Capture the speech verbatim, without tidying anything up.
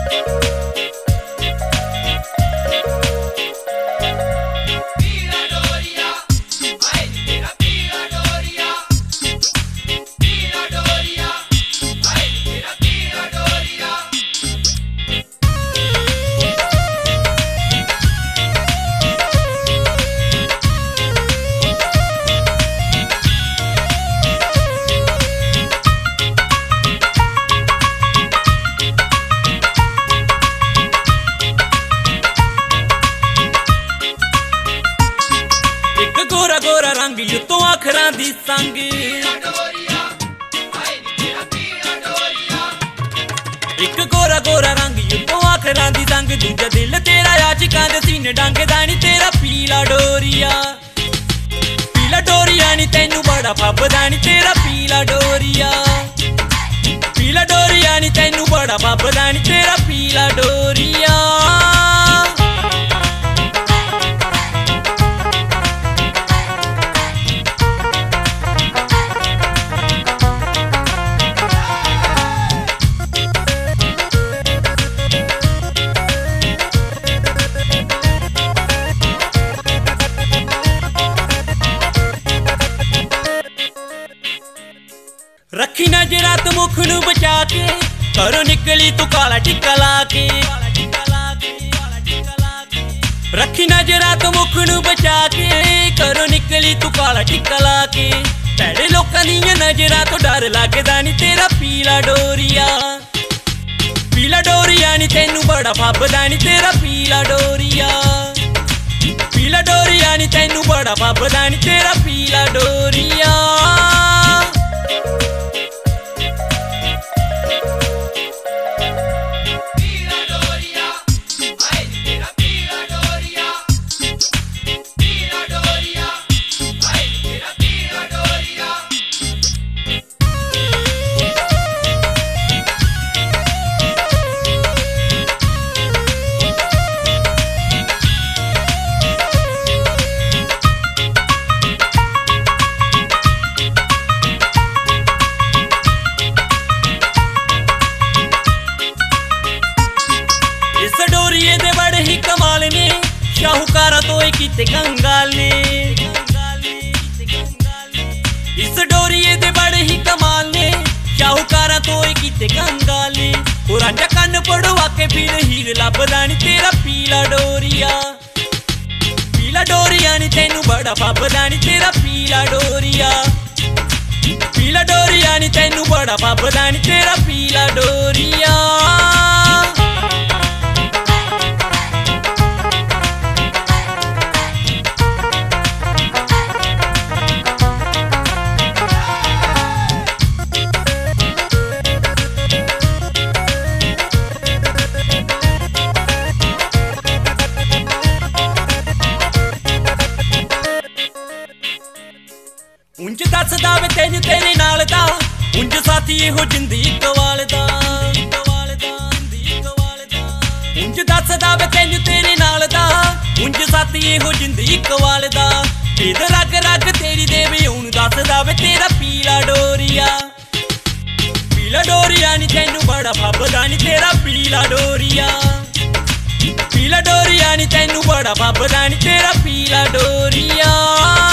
गोरा रंग युतों अखरां दी संग एक गोरा गोरा रंग युतों अखरां दी संग दूजा दिल तेरा आशिकां दे सीने डंगदा नी तेरा पीला डोरिया पीला डोरिया नी तैनू बड़ा फबदा नी तेरा पीला डोरिया पीला डोरिया नी तैनू बड़ा फबदा नी तेरा पीला डोरिया रखी नजरा तू मुख नू बचा के घरों निकली तू काला टिक्का ला के रखी नजरा तू मुख नू बचा के घरों निकली तू काला टिक्का ला के भैड़े लोकां दियां नजरां तो डर लगदा नी तेरा पीला डोरिया पीला डोरिया नी तैनू बड़ा फबदा नी तेरा पीला डोरिया पीला डोरिया नी तैनू बड़ा फबदा नी तेरा पीला डोरिया डोरिये दे बड़े ही कमाल ने शाहूकारा तो कीते कंगाल ने इस डोरिये दे बड़े ही कमाल ने शाहूकारा तो कीते कंगाल ने और रांझा कन्न पड़वा के फिर हीर लभदा नी तेरा पीला डोरिया पीला डोरिया नी तैनू बड़ा फबदा नी तेरा पीला डोरिया पीला डोरिया नी तैनू बड़ा फबदा नी तेरा पीला डोरिया उंज दसदा वे तैनू तेरे नाल दा उंज साथी हो जिंदी कवाल दा उंज दसदा वे तैनू तेरे नाल दा उंज साथी हो जिंदी कवाल दा इध रग रग तेरी देवे हूं दसदा वे तेरा पीला डोरिया पीला डोरिया नी तैनू बड़ा फबदा नी तेरा पीला डोरिया पीला डोरिया नी तैनू बड़ा फबदा नी तेरा पीला डोरिया।